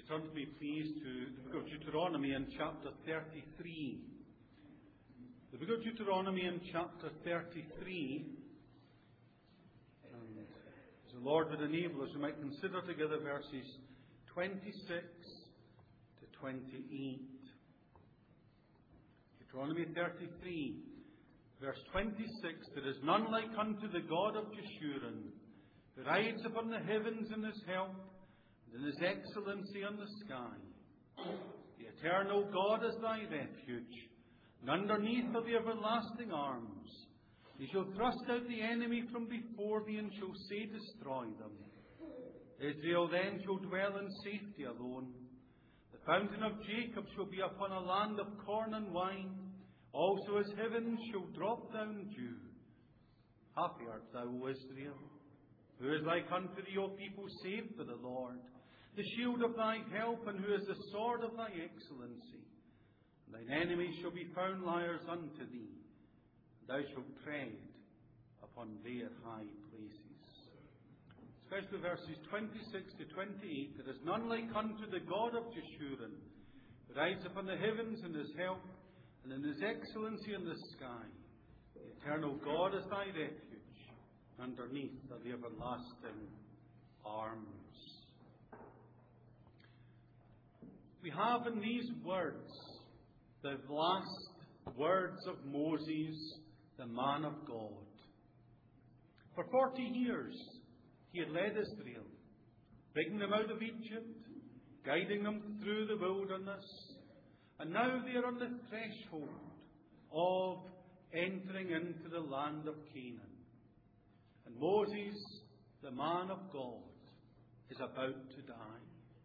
you turn to me, please, to the book of Deuteronomy in chapter 33. The book of Deuteronomy in chapter 33. And as the Lord would enable us, we might consider together verses 26 to 28. Deuteronomy 33, verse 26. There is none like unto the God of Jeshurun, who rides upon the heavens in his help, and in his excellency on the sky. The eternal God is thy refuge, and underneath are the everlasting arms. He shall thrust out the enemy from before thee, and shall say, Destroy them. Israel then shall dwell in safety alone. The fountain of Jacob shall be upon a land of corn and wine. Also his heavens shall drop down dew. Happy art thou, O Israel. Who is like unto thee, O people saved by the Lord, the shield of thy help, and who is the sword of thy excellency? And thine enemies shall be found liars unto thee, and thou shalt tread upon their high places. Especially verses 26 to 28. There is none like unto the God of Jeshurun, who rides upon the heavens in his help, and in his excellency in the sky. The eternal God is thy refuge. Underneath are the everlasting arms. We have in these words the last words of Moses, the man of God. For 40 years he had led Israel, bringing them out of Egypt, guiding them through the wilderness, and now they are on the threshold of entering into the land of Canaan. And Moses, the man of God, is about to die.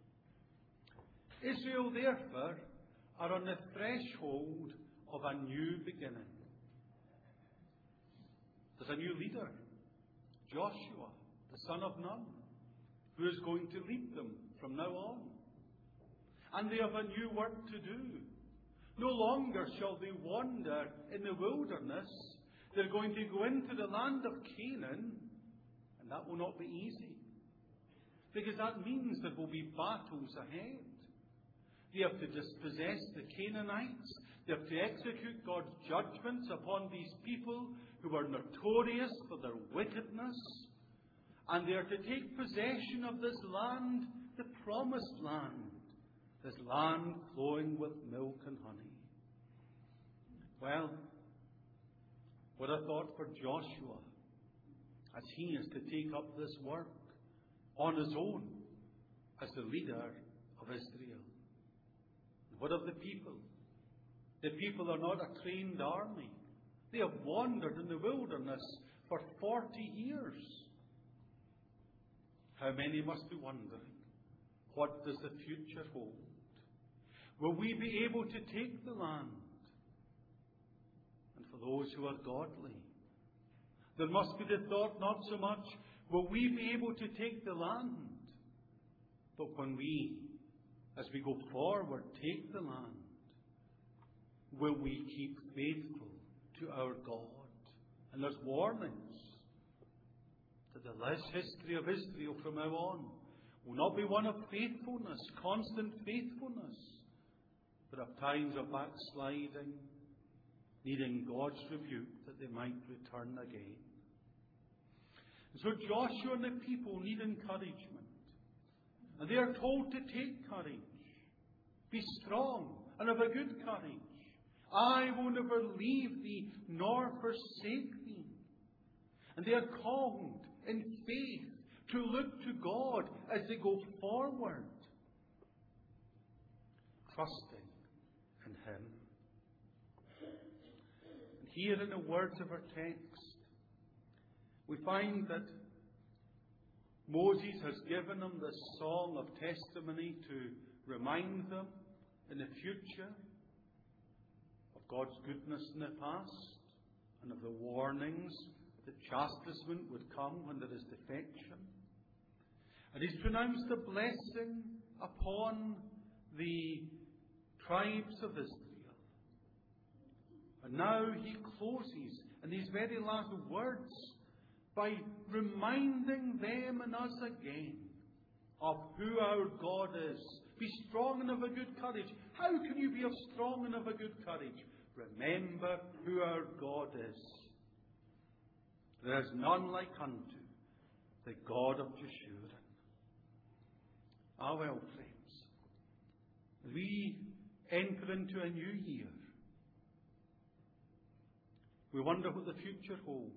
Israel, therefore, are on the threshold of a new beginning. There's a new leader, Joshua, the son of Nun, who is going to lead them from now on. And they have a new work to do. No longer shall they wander in the wilderness. They're going to go into the land of Canaan, and that will not be easy. Because that means there will be battles ahead. They have to dispossess the Canaanites. They have to execute God's judgments upon these people who are notorious for their wickedness. And they are to take possession of this land, the promised land, this land flowing with milk and honey. Well, what a thought for Joshua, as he is to take up this work on his own as the leader of Israel. What of the people? The people are not a trained army. They have wandered in the wilderness for 40 years. How many must be wondering, what does the future hold? Will we be able to take the land? And for those who are godly, there must be the thought not so much, will we be able to take the land? But when we, as we go forward, take the land, will we keep faithful to our God? And there's warnings that the last history of Israel from now on will not be one of faithfulness, constant faithfulness, but of times of backsliding, needing God's rebuke that they might return again. And so Joshua and the people need encouragement. And they are told to take courage. Be strong and of a good courage. I will never leave thee nor forsake thee. And they are called in faith to look to God as they go forward, trusting in Him. And here in the words of our text, we find that Moses has given them this song of testimony to remind them in the future of God's goodness in the past and of the warnings that chastisement would come when there is defection. And he's pronounced a blessing upon the tribes of Israel. And now he closes in these very last words by reminding them and us again of who our God is. Be strong and of a good courage. How can you be of strong and of a good courage? Remember who our God is. There is none like unto the God of Jeshurun. Ah, well, friends, as we enter into a new year, we wonder what the future holds.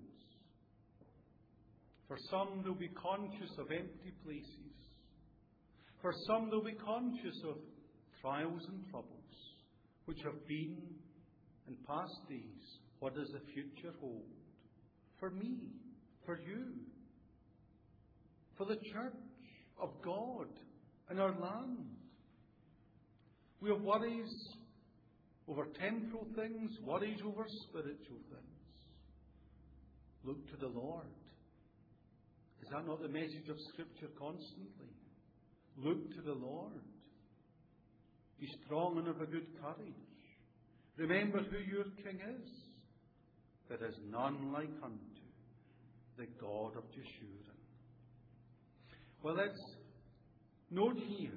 For some, they'll be conscious of empty places. For some, they'll be conscious of trials and troubles which have been in past days. What does the future hold? For me, for you, for the church of God in our land. We have worries over temporal things, worries over spiritual things. Look to the Lord. Is that not the message of Scripture constantly? Look to the Lord. Be strong and of a good courage. Remember who your King is. There is none like unto the God of Jeshurun. Well, let's note here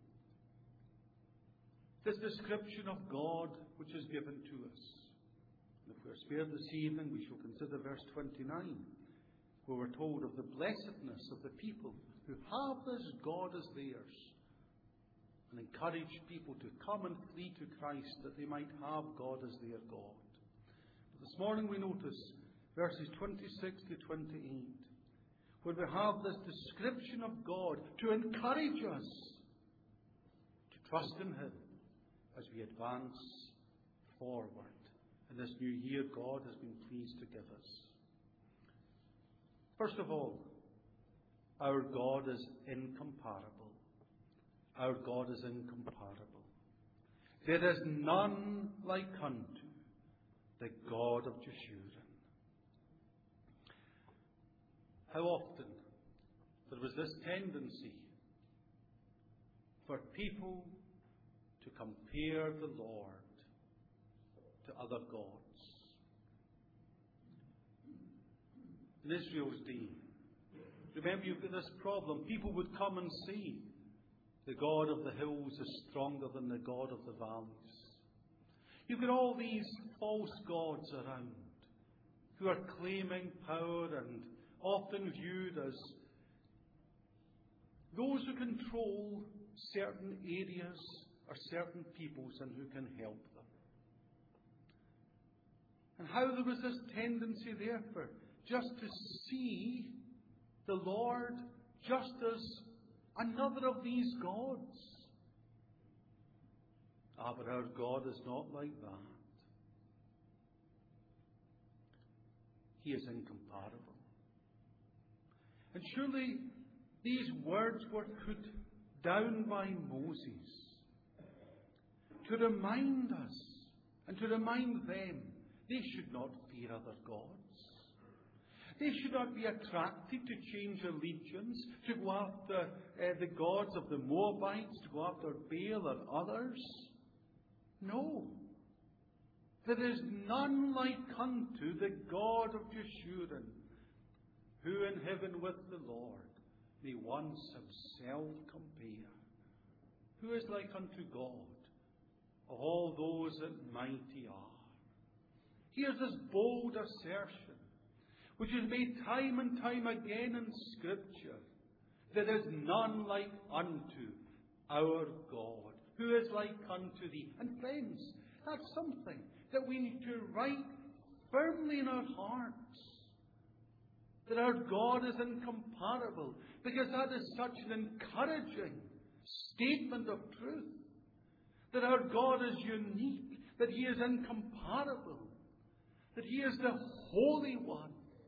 this description of God which is given to us. And if we are spared this evening, we shall consider verse 29, where we're told of the blessedness of the people who have this God as theirs, and encourage people to come and flee to Christ that they might have God as their God. But this morning we notice verses 26 to 28, where we have this description of God to encourage us to trust in Him as we advance forward in this new year God has been pleased to give us. First of all, our God is incomparable. Our God is incomparable. There is none like unto the God of Jeshurun. How often there was this tendency for people to compare the Lord to other gods. In Israel's day, remember, you've got this problem. People would come and say, the God of the hills is stronger than the God of the valleys. You've got all these false gods around who are claiming power and often viewed as those who control certain areas or certain peoples and who can help them. And how there was this tendency, therefore, just to see the Lord just as another of these gods. Ah, but our God is not like that. He is incomparable. And surely these words were put down by Moses to remind us and to remind them they should not fear other gods. They should not be attracted to change allegiance, to go after the gods of the Moabites, to go after Baal and others. No. There is none like unto the God of Jeshurun, who in heaven with the Lord may once himself compare. Who is like unto God of all those that mighty are? Here's this bold assertion, which is made time and time again in Scripture. There is none like unto our God. Who is like unto thee? And friends, that's something that we need to write firmly in our hearts. That our God is incomparable, because that is such an encouraging statement of truth. That our God is unique, that He is incomparable, that He is the Holy One.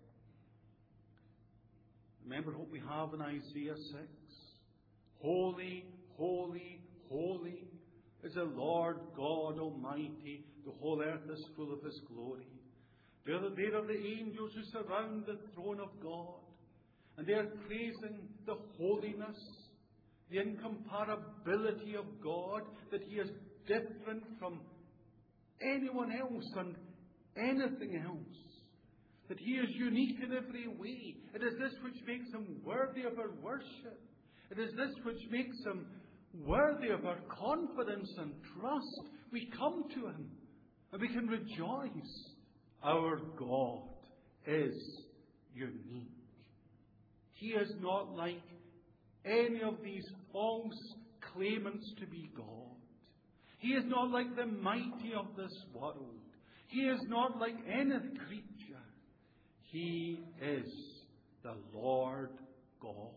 Remember what we have in Isaiah 6. Holy, holy, holy is the Lord God Almighty. The whole earth is full of His glory. There are the angels who surround the throne of God. And they are praising the holiness, the incomparability of God, that He is different from anyone else and anything else. That He is unique in every way. It is this which makes Him worthy of our worship. It is this which makes Him worthy of our confidence and trust. We come to Him and we can rejoice. Our God is unique. He is not like any of these false claimants to be God. He is not like the mighty of this world. He is not like any creature. He is the Lord God.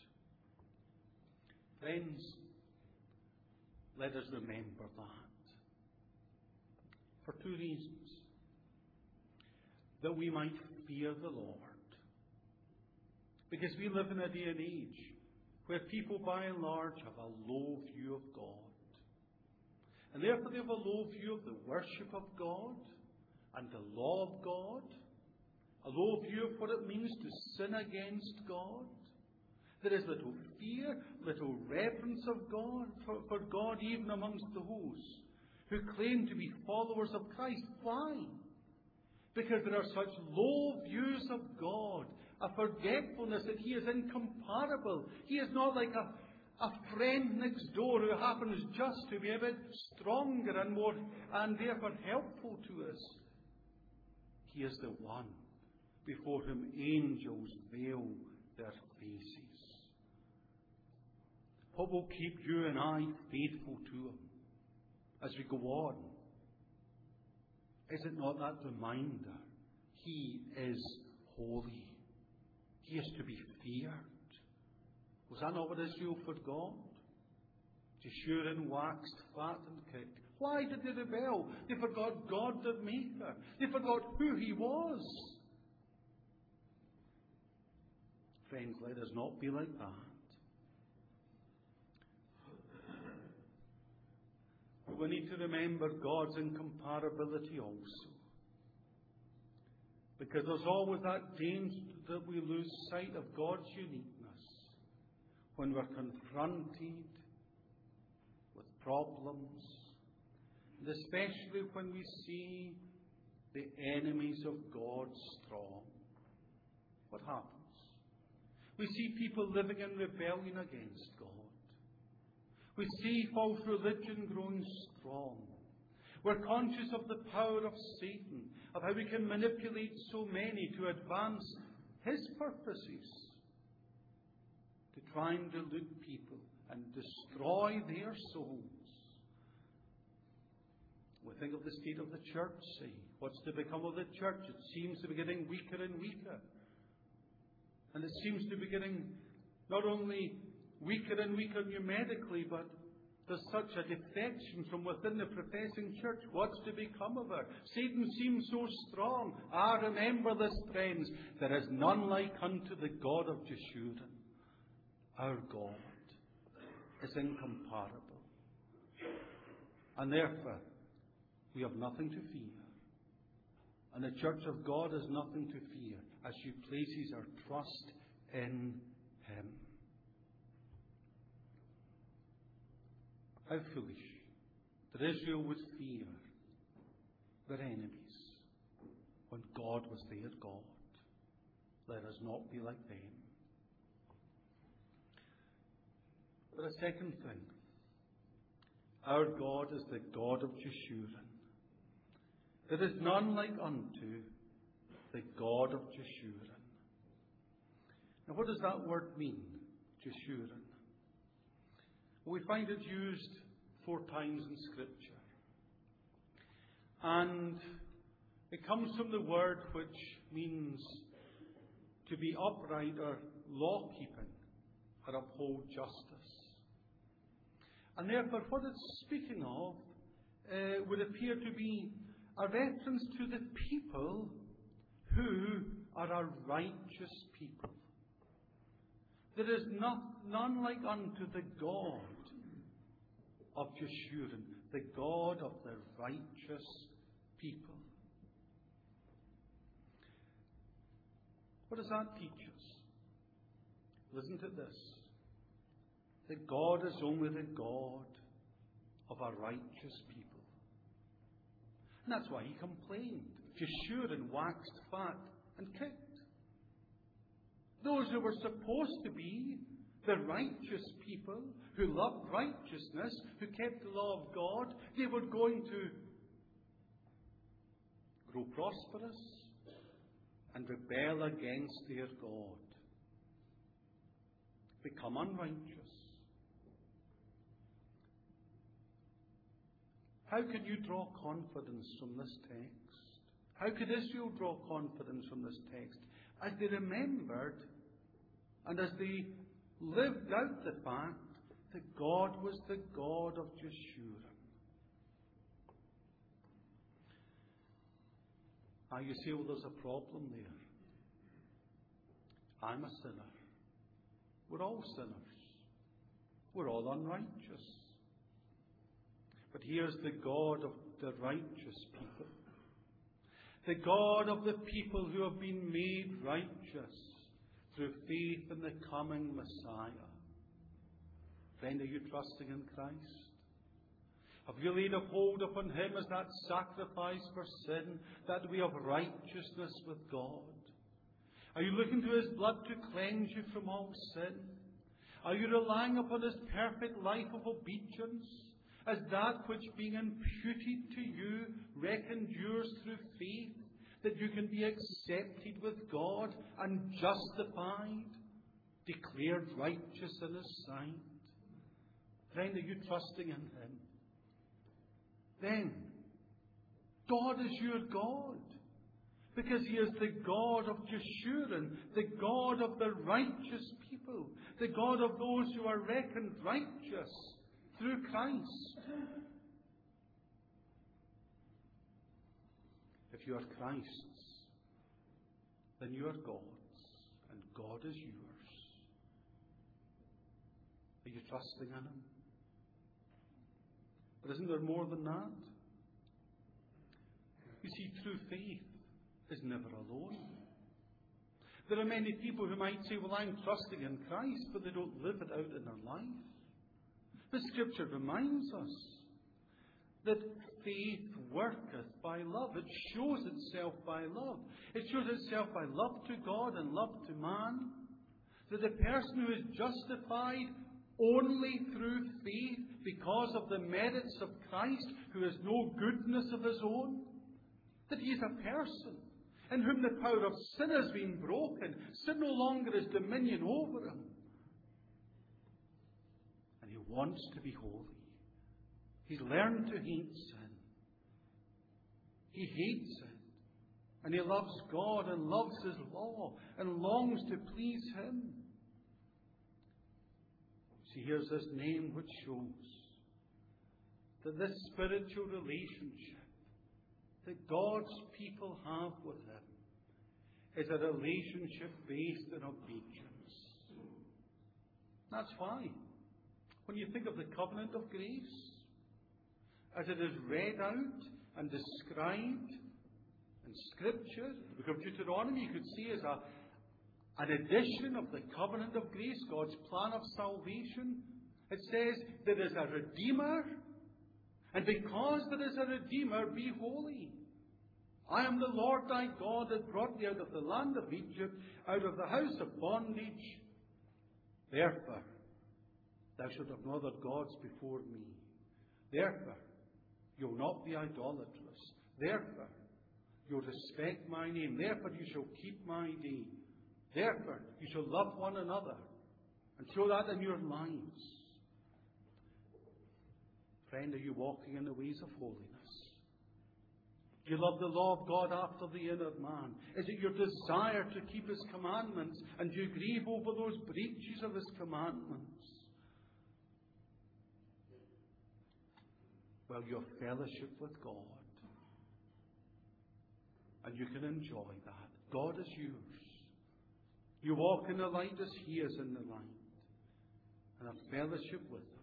Friends, let us remember that. For two reasons. That we might fear the Lord. Because we live in a day and age where people by and large have a low view of God. And therefore they have a low view of the worship of God and the law of God. A low view of what it means to sin against God. There is little fear, little reverence of God, for God even amongst those who claim to be followers of Christ. Why? Because there are such low views of God, a forgetfulness that He is incomparable. He is not like a friend next door who happens just to be a bit stronger and more, and therefore helpful to us. He is the one before whom angels veil their faces. What will keep you and I faithful to Him as we go on? Is it not that reminder? He is holy. He is to be feared. Was that not what Israel forgot? Jeshurun waxed fat and kicked. Why did they rebel? They forgot God the Maker. They forgot who He was. Friends, let us not be like that. But we need to remember God's incomparability also. Because there's always that danger that we lose sight of God's uniqueness when we're confronted with problems, and especially when we see the enemies of God strong. What happens? We see people living in rebellion against God. We see false religion growing strong. We're conscious of the power of Satan, of how we can manipulate so many to advance his purposes, to try and delude people and destroy their souls. We think of the state of the church, say, what's to become of the church? It seems to be getting weaker and weaker. And it seems to be getting not only weaker and weaker numerically, but there's such a defection from within the professing church. What's to become of her? Satan seems so strong. Remember this, friends. There is none like unto the God of Jeshurun. Our God is incomparable. And therefore, we have nothing to fear. And the church of God has nothing to fear as she places her trust in Him. How foolish that Israel would fear their enemies when God was their God. Let us not be like them. But a second thing, our God is the God of Jeshurun. There is none like unto the God of Jeshurun. Now what does that word mean, Jeshurun? We find it used 4 times in Scripture. And it comes from the word which means to be upright or law-keeping or uphold justice. And therefore what it's speaking of would appear to be a reference to the people who are a righteous people. There is none like unto the God of Jeshurun, the God of the righteous people. What does that teach us? Listen to this. That God is only the God of a righteous people. And that's why He complained. Jeshurun waxed fat and kicked. Those who were supposed to be The righteous people who loved righteousness, who kept the law of God, they were going to grow prosperous and rebel against their God. Become unrighteous. How can you draw confidence from this text? How could Israel draw confidence from this text? As they remembered and as they lived out the fact that God was the God of Jeshurun. You say, well, there's a problem there. I'm a sinner. We're all sinners. We're all unrighteous. But here's the God of the righteous people. The God of the people who have been made righteous through faith in the coming Messiah. Friend, are you trusting in Christ? Have you laid a hold upon Him as that sacrifice for sin, that way of righteousness with God? Are you looking to His blood to cleanse you from all sin? Are you relying upon His perfect life of obedience as that which being imputed to you reckoned yours through faith, that you can be accepted with God and justified, declared righteous in His sight? Friend, are you trusting in Him? Then, God is your God, because He is the God of Jeshurun, the God of the righteous people, the God of those who are reckoned righteous through Christ. If you are Christ's, then you are God's, and God is yours. Are you trusting in Him? But isn't there more than that? You see, true faith is never alone. There are many people who might say, well, I'm trusting in Christ, but they don't live it out in their life. But Scripture reminds us that faith worketh by love. It shows itself by love. It shows itself by love to God and love to man. That the person who is justified only through faith because of the merits of Christ, who has no goodness of his own, that he is a person in whom the power of sin has been broken. Sin no longer has dominion over him. And he wants to be holy. He's learned to hate sin. He hates it. And he loves God and loves His law and longs to please Him. See, here's this name which shows that this spiritual relationship that God's people have with Him is a relationship based on obedience. That's why, when you think of the covenant of grace, as it is read out and described in Scripture, the book of Deuteronomy, you could see as an addition of the covenant of grace, God's plan of salvation. It says there is a Redeemer, and because there is a Redeemer, be holy. I am the Lord thy God that brought thee out of the land of Egypt, out of the house of bondage. Therefore, thou shalt have no other gods before me. Therefore, you'll not be idolatrous. Therefore, you'll respect my name. Therefore, you shall keep my day. Therefore, you shall love one another and show that in your lives. Friend, are you walking in the ways of holiness? Do you love the law of God after the inner man? Is it your desire to keep His commandments, and do you grieve over those breaches of His commandments? Well, you have fellowship with God, and you can enjoy that. God is yours. You walk in the light as He is in the light, and have fellowship with Him.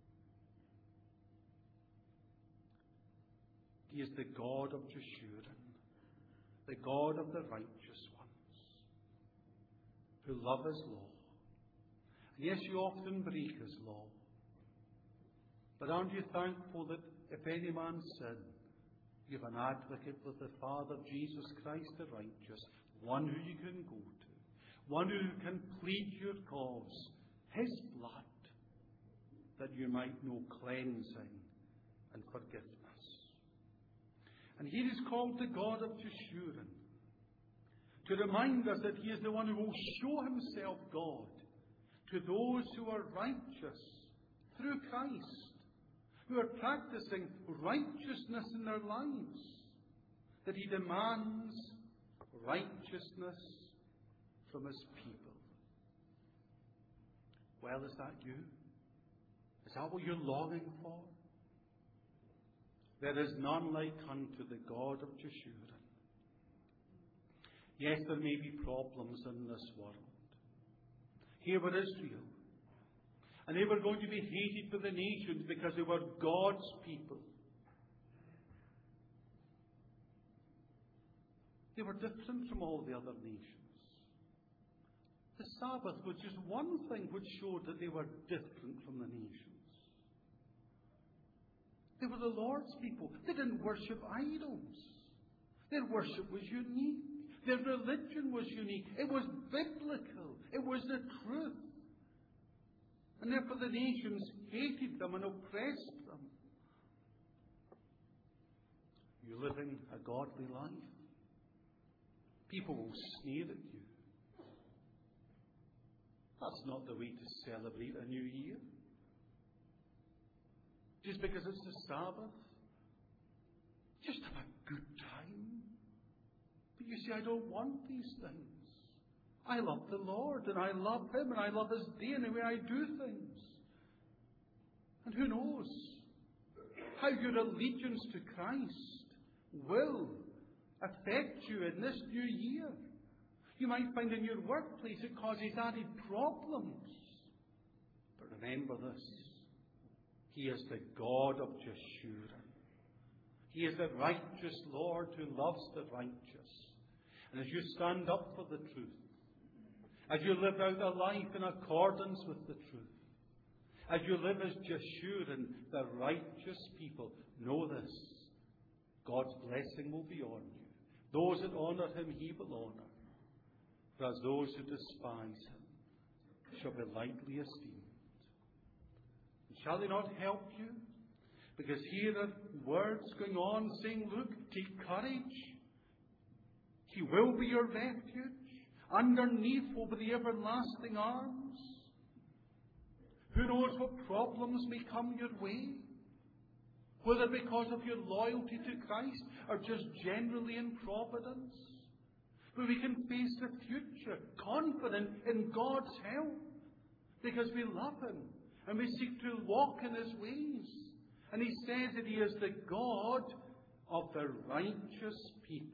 He is the God of Jeshurun, the God of the righteous ones, who love His law. And yes, you often break His law. But aren't you thankful that if any man sin, you have an advocate with the Father, Jesus Christ the righteous, one who you can go to, one who can plead your cause, His blood, that you might know cleansing and forgiveness. And He is called the God of Jeshurun, to remind us that He is the one who will show Himself God to those who are righteous through Christ, who are practicing righteousness in their lives, that He demands righteousness from His people. Well, is that you? Is that what you're longing for? There is none like unto the God of Jeshurun. Yes, there may be problems in this world. Here were Israel. And they were going to be hated by the nations because they were God's people. They were different from all the other nations. The Sabbath was just one thing which showed that they were different from the nations. They were the Lord's people. They didn't worship idols. Their worship was unique. Their religion was unique. It was biblical. It was the truth. And therefore the nations hated them and oppressed them. You're living a godly life. People will sneer at you. That's not the way to celebrate a new year. Just because it's the Sabbath. Just have a good time. But you see, I don't want these things. I love the Lord, and I love Him, and I love His day and the way I do things. And who knows how your allegiance to Christ will affect you in this new year. You might find in your workplace it causes added problems. But remember this. He is the God of Jeshurun. He is the righteous Lord who loves the righteous. And as you stand up for the truth, as you live out a life in accordance with the truth, as you live as Jeshurun, the righteous people, know this. God's blessing will be on you. Those that honour Him, He will honour. Whereas those who despise Him shall be lightly esteemed. And shall they not help you? Because here are words going on saying, look, take courage. He will be your refuge. Underneath will be the everlasting arms. Who knows what problems may come your way? Whether because of your loyalty to Christ or just generally in providence. But we can face the future confident in God's help because we love Him and we seek to walk in His ways. And He says that He is the God of the righteous people.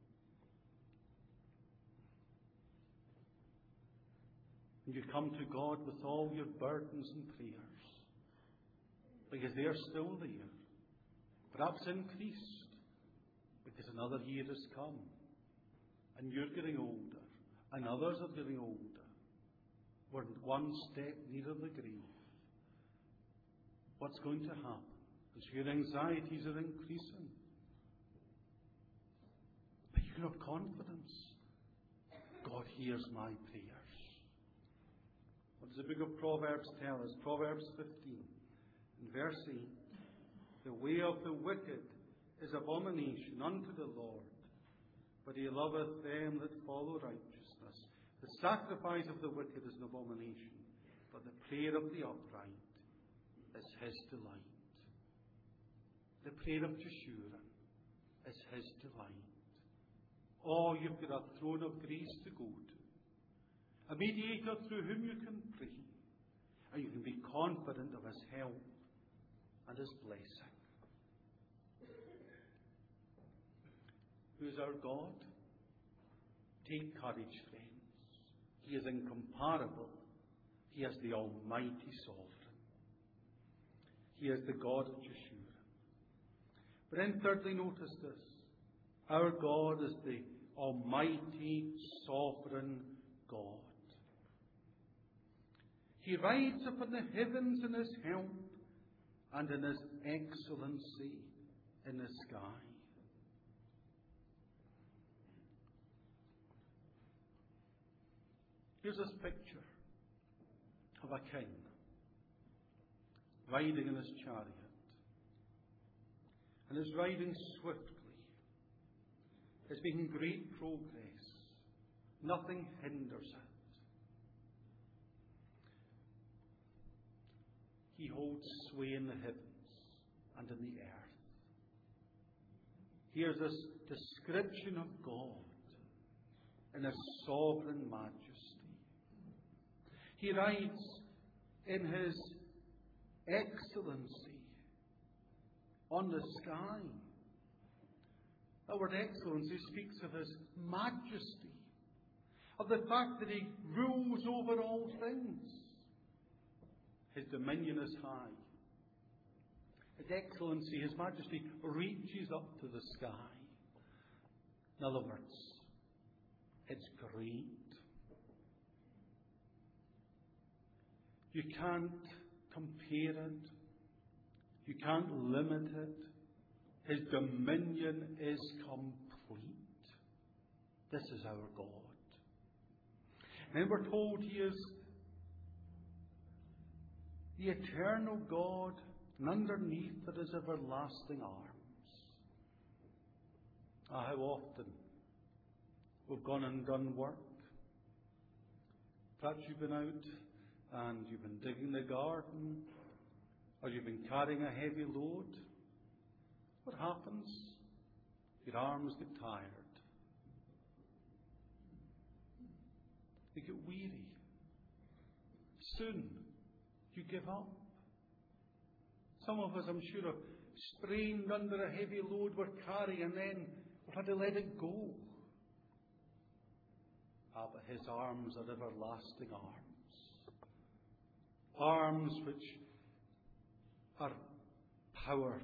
And you come to God with all your burdens and prayers because they are still there, perhaps increased because another year has come. And you're getting older, and others are getting older. We're one step nearer the grave. What's going to happen? As your anxieties are increasing. But you can have confidence. God hears my prayers. What does the book of Proverbs tell us? Proverbs 15, in verse 8. The way of the wicked is abomination unto the Lord, but He loveth them that follow righteousness. The sacrifice of the wicked is an abomination, but the prayer of the upright is His delight. The prayer of Jeshurun is His delight. Oh, you've got a throne of grace to go to, a mediator through whom you can pray, and you can be confident of His help and His blessing. Who is our God? Take courage, friends. He is incomparable. He is the Almighty Sovereign. He is the God of Jeshurun. But then thirdly, notice this. Our God is the Almighty Sovereign God. He rides upon the heavens in His help and in His excellency in the sky. Here's this picture of a king riding in his chariot. And is riding swiftly. Is making great progress. Nothing hinders it. He holds sway in the heavens and in the earth. Here's this description of God in His sovereign majesty. He rides in His excellency on the sky. The word excellency speaks of His majesty, of the fact that He rules over all things. His dominion is high. His excellency, His majesty, reaches up to the sky. In other words, it's great. You can't compare it. You can't limit it. His dominion is complete. This is our God. And we're told He is the eternal God, and underneath it is everlasting arms. How often we've gone and done work. Perhaps you've been out and you've been digging the garden, or you've been carrying a heavy load. What happens? Your arms get tired. They get weary. Soon, you give up. Some of us, I'm sure, have strained under a heavy load we're carrying, and then we've had to let it go. But His arms are everlasting arms. Arms which are powerful.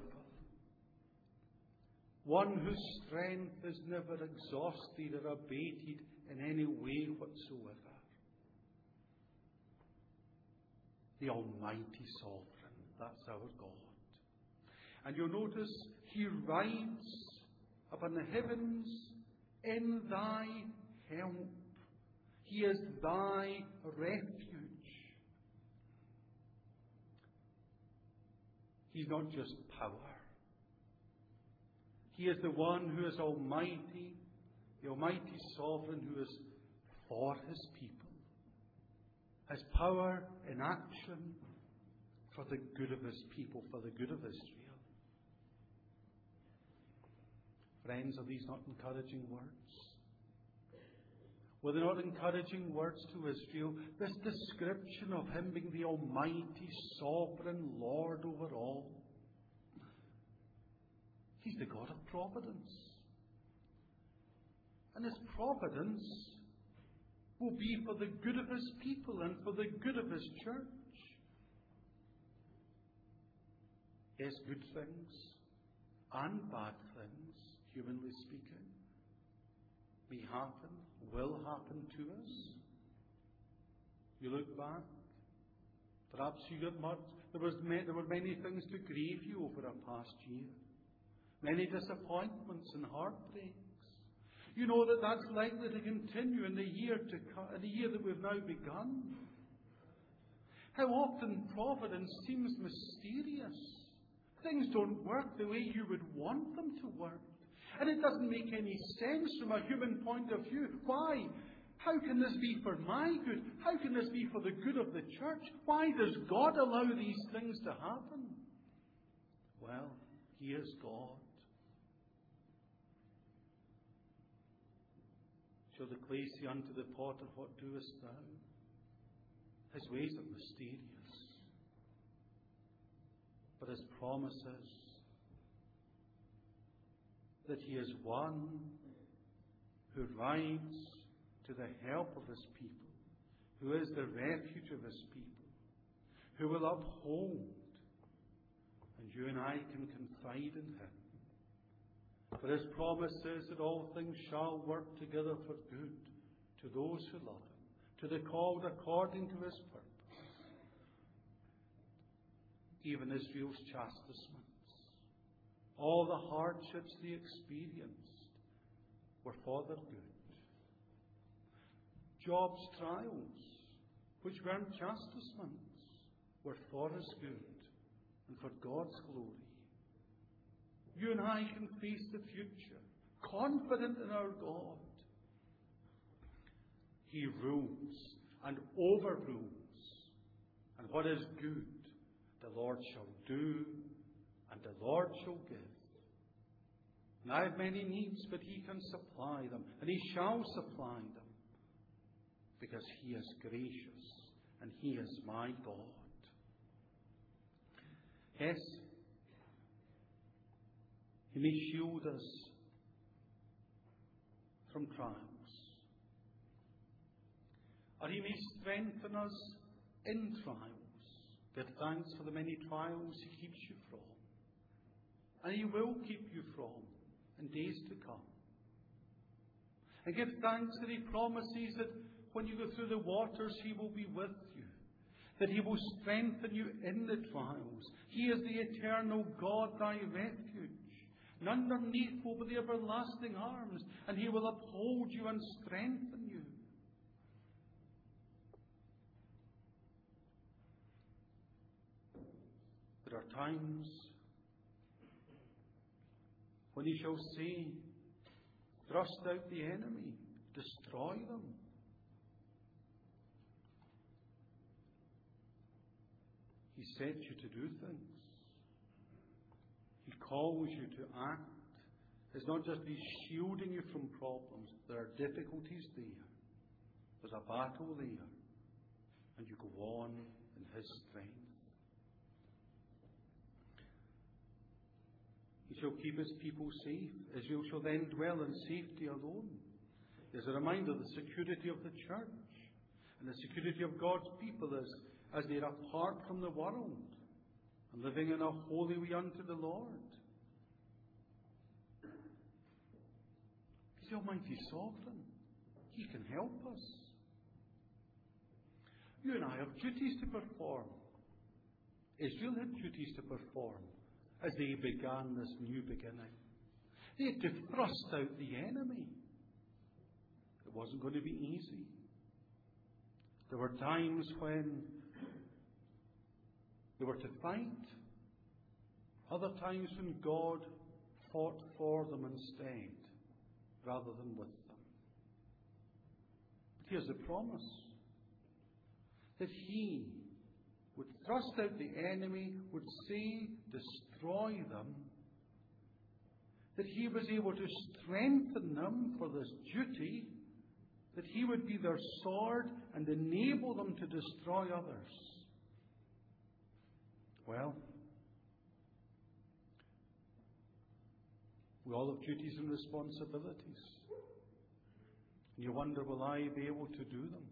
One whose strength is never exhausted or abated in any way whatsoever. The Almighty Sovereign, that's our God. And you'll notice He rides upon the heavens in thy help. He is thy refuge. He's not just power. He is the one who is almighty, the Almighty Sovereign who is for His people. His power in action for the good of His people, for the good of Israel. Friends, are these not encouraging words? Were they not encouraging words to Israel? This description of Him being the Almighty Sovereign Lord over all. He's the God of providence. And His providence will be for the good of His people and for the good of His church. Yes, good things and bad things, humanly speaking, may happen, will happen to us. You look back, perhaps you got much. There were many things to grieve you over a past year. Many disappointments and heartbreaks. You know that that's likely to continue in the year to come, in the year that we've now begun. How often providence seems mysterious. Things don't work the way you would want them to work. And it doesn't make any sense from a human point of view. Why? How can this be for my good? How can this be for the good of the church? Why does God allow these things to happen? Well, He is God. Shall the clay say unto the potter, what doest thou? His ways are mysterious. But His promise is that He is one who rides to the help of His people, who is the refuge of His people, who will uphold, and you and I can confide in Him. For His promise says that all things shall work together for good to those who love Him, to the called according to His purpose. Even Israel's chastisements, all the hardships they experienced were for their good. Job's trials which weren't chastisements, were for His good and for God's glory. You and I can face the future, confident in our God. He rules and overrules, and what is good, the Lord shall do, and the Lord shall give. And I have many needs, but He can supply them, and He shall supply them, because He is gracious, and He is my God. Yes, He may shield us from trials, or He may strengthen us in trials. Give thanks for the many trials He keeps you from, and He will keep you from in days to come. And give thanks that He promises that when you go through the waters, He will be with you, that He will strengthen you in the trials. He is the eternal God, thy refuge. And underneath will be the everlasting arms, and He will uphold you and strengthen you. There are times when He shall say, thrust out the enemy, destroy them. He sets you to do things. He calls you to act. It's not just He's shielding you from problems. There are difficulties there. There's a battle there. And you go on in His strength. He shall keep His people safe. Israel shall then dwell in safety alone. There's a reminder of the security of the church and the security of God's people as they are apart from the world and living in a holy way unto the Lord. He's the Almighty Sovereign. He can help us. You and I have duties to perform. Israel had duties to perform as they began this new beginning. They had to thrust out the enemy. It wasn't going to be easy. There were times when they were to fight, other times when God fought for them instead, rather than with them. But here's the promise, that He would thrust out the enemy, would say, destroy them, that He was able to strengthen them for this duty, that He would be their sword and enable them to destroy others. Well, we all have duties and responsibilities. And you wonder, will I be able to do them?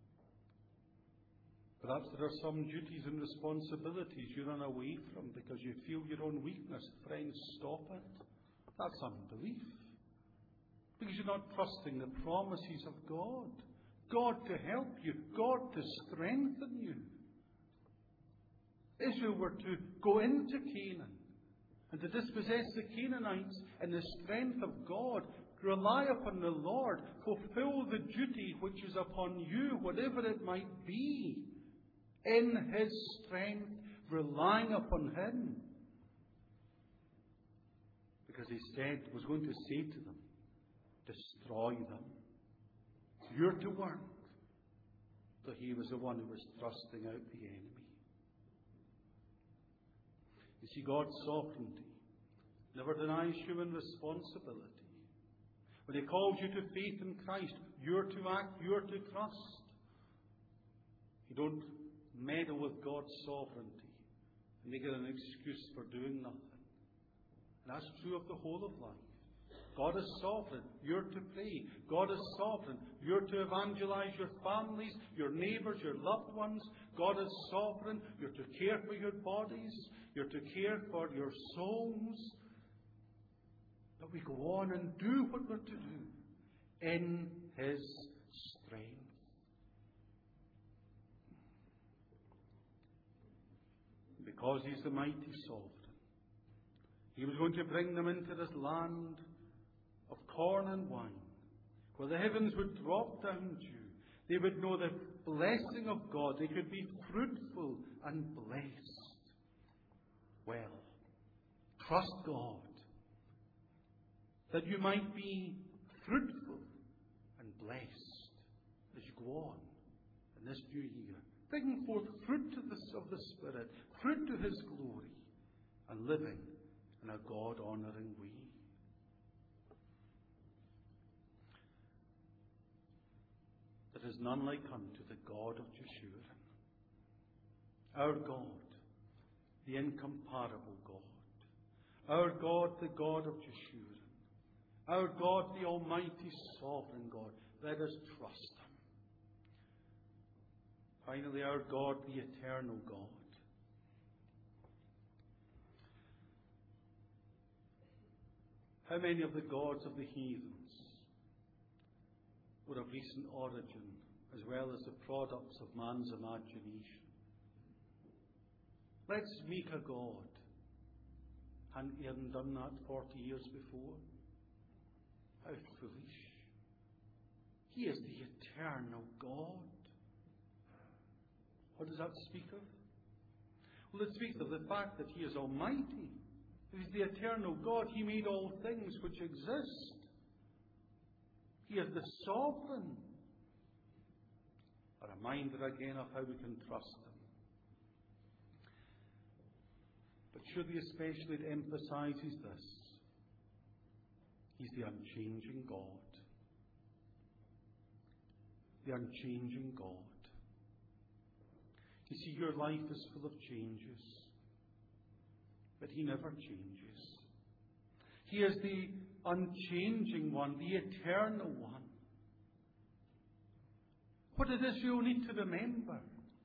Perhaps there are some duties and responsibilities you run away from because you feel your own weakness. Friends, stop it. That's unbelief. Because you're not trusting the promises of God. God to help you. God to strengthen you. Israel were to go into Canaan and to dispossess the Canaanites in the strength of God. Rely upon the Lord. Fulfill the duty which is upon you, whatever it might be. In His strength, relying upon Him. Because He said, was going to say to them, destroy them. You're to work. So He was the one who was thrusting out the enemy. You see, God's sovereignty never denies human responsibility. When He calls you to faith in Christ, you're to act, you're to trust. You don't meddle with God's sovereignty and make it an excuse for doing nothing. And that's true of the whole of life. God is sovereign. You're to pray. God is sovereign. You're to evangelize your families, your neighbours, your loved ones. God is sovereign. You're to care for your bodies. You're to care for your souls. But we go on and do what we're to do in His strength. Because He's the mighty sovereign, He was going to bring them into this land of corn and wine, where the heavens would drop down dew, They would know the blessing of God. They could be fruitful and blessed. Well, trust God that you might be fruitful and blessed as you go on in this new year, bringing forth fruit of the Spirit, fruit to His glory, and living in a God-honouring way. There is none like unto the God of Jeshurun, our God, the incomparable God, our God, the God of Jeshurun, our God, the Almighty Sovereign God. Let us trust Him. Finally, our God, the eternal God. How many of the gods of the heathens were of recent origin, as well as the products of man's imagination? Let's make a God. Hadn't Aaron done that 40 years before? How foolish. He is the eternal God. What does that speak of? Well, it speaks of the fact that He is almighty. He's the eternal God. He made all things which exist. He is the sovereign. A reminder again of how we can trust Him. But surely especially it emphasizes this. He's the unchanging God. The unchanging God. You see, your life is full of changes, but He never changes. He is the unchanging one, the eternal one. What it is you need to remember,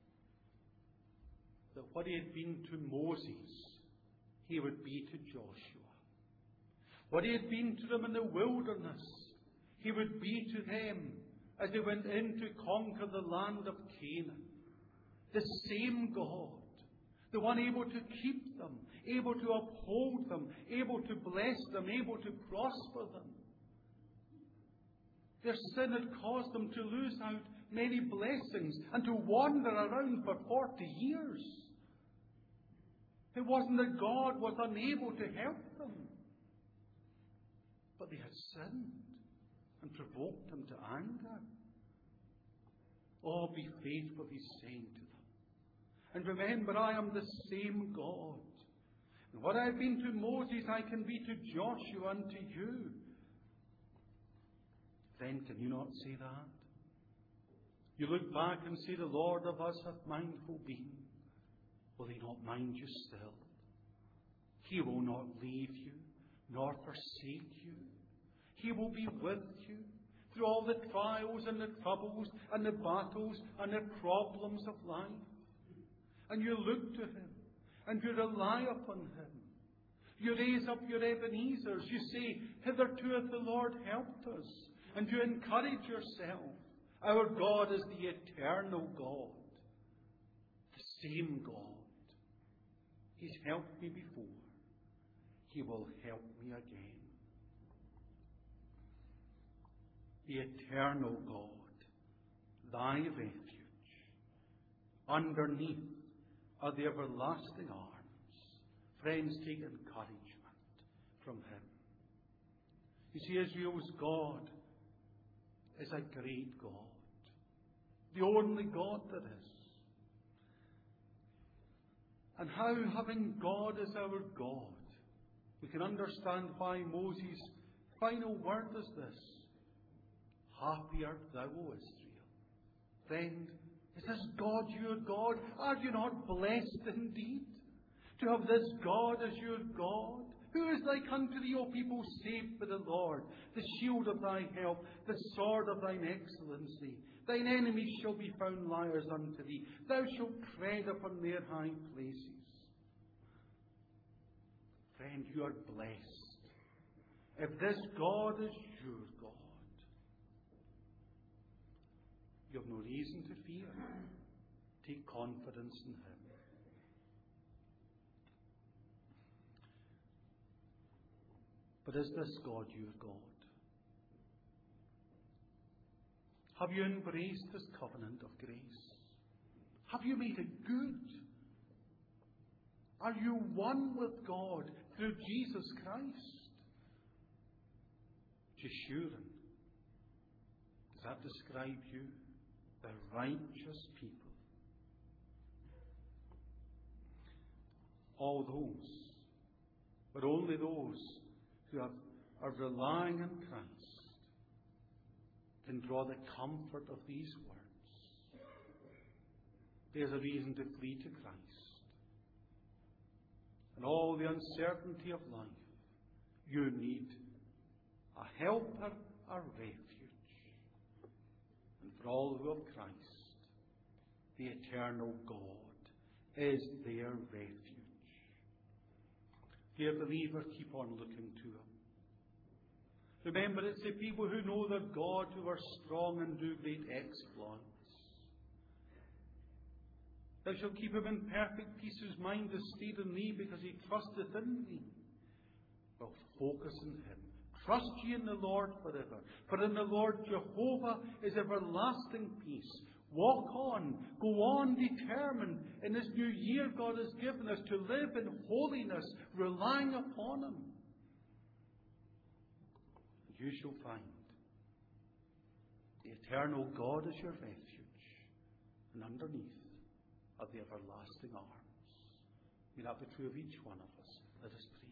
that what He had been to Moses, He would be to Joshua. What He had been to them in the wilderness, He would be to them as they went in to conquer the land of Canaan. The same God, the one able to keep them, able to uphold them, able to bless them, able to prosper them. Their sin had caused them to lose out many blessings and to wander around for 40 years. It wasn't that God was unable to help them, but they had sinned and provoked Him to anger. Oh, be faithful, He's saying to them. And remember, I am the same God. And what I've been to Moses, I can be to Joshua and to you. Then can you not say that? You look back and say, the Lord of us hath mindful been. Will He not mind you still? He will not leave you, nor forsake you. He will be with you through all the trials and the troubles and the battles and the problems of life. And you look to Him, and you rely upon Him. You raise up your Ebenezers. You say, hitherto hath the Lord helped us. And you encourage yourself. Our God is the eternal God. The same God. He's helped me before. He will help me again. The eternal God, thy refuge. Underneath are the everlasting arms. Friends, take encouragement from Him. You see, Israel's God is a great God. The only God that is. And how, having God as our God, we can understand why Moses' final word is this. Happy art thou, O Israel. Friend, is this God your God? Are you not blessed indeed to have this God as your God? Who is like unto thee, O people saved by the Lord, the shield of thy help, the sword of thine excellency? Thine enemies shall be found liars unto thee. Thou shalt tread upon their high places. Friend, you are blessed. If this God is your God, you have no reason to fear. Take confidence in Him. But is this God your God? Have you embraced His covenant of grace? Have you made it good? Are you one with God through Jesus Christ? Jeshurun. Does that describe you? The righteous people. All those, but only those who are relying on Christ, can draw the comfort of these words. There's a reason to flee to Christ. In all the uncertainty of life, you need a helper, a refuge. And for all who have Christ, the eternal God is their refuge. Dear believer, keep on looking to Him. Remember, it's the people who know their God who are strong and do great exploits. Thou shalt keep him in perfect peace whose mind is stayed on Thee, because he trusteth in Thee. Well, focus on Him. Trust ye in the Lord forever. For in the Lord Jehovah is everlasting peace. Walk on, go on determined in this new year God has given us to live in holiness, relying upon Him. You shall find the eternal God is your refuge, and underneath are the everlasting arms. May that be true of each one of us. Let us pray.